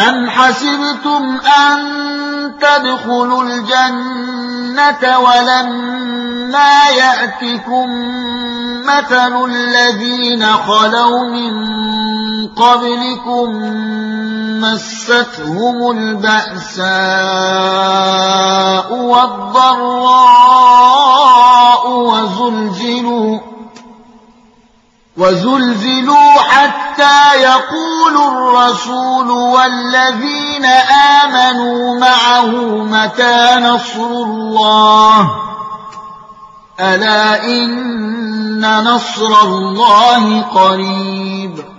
أم حسبتم أن تدخلوا الجنة ولما يأتكم مثل الذين خلوا من قبلكم مستهم البأساء والضراء وزلزلوا حتى يقول الرسول والذين آمنوا معه متى نصر الله ألا إن نصر الله قريب